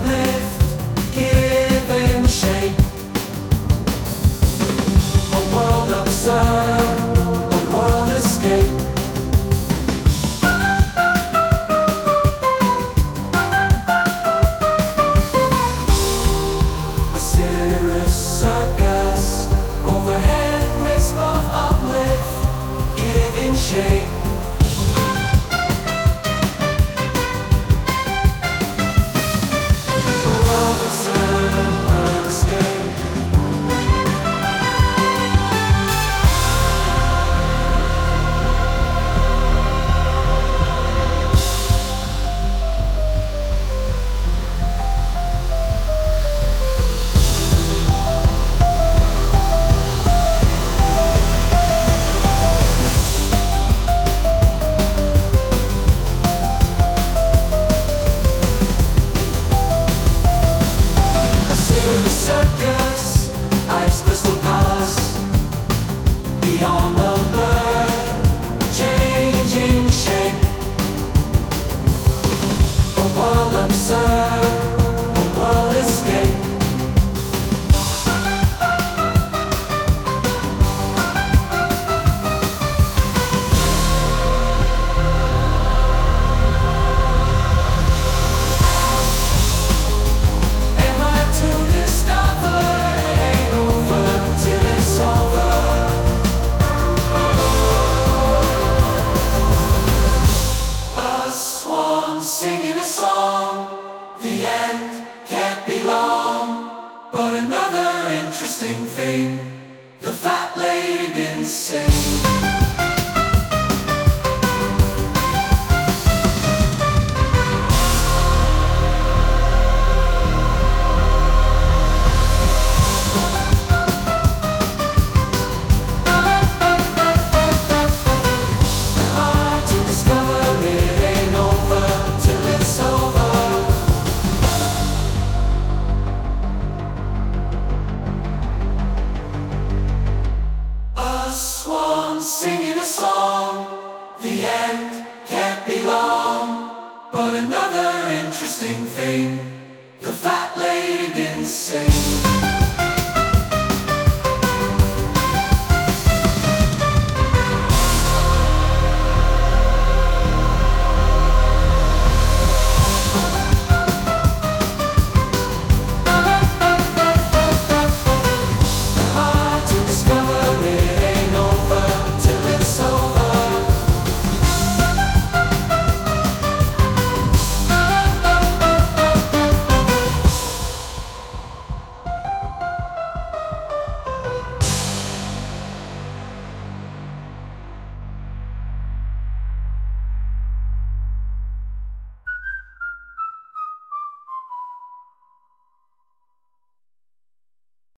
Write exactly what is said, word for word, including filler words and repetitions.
uplift, give him shape. A world absurd, a world escape. A serious circus, overhead wisp of uplift, giving shape. Circus, ice crystal palace, beyond the blur, changing shape. A world absurd, a world escape. Singing a song, the end can't be long. But another interesting thing, the fat lady didn't sing. Singing a song, the end can't be long. But another interesting thing, the fat lady didn't sing.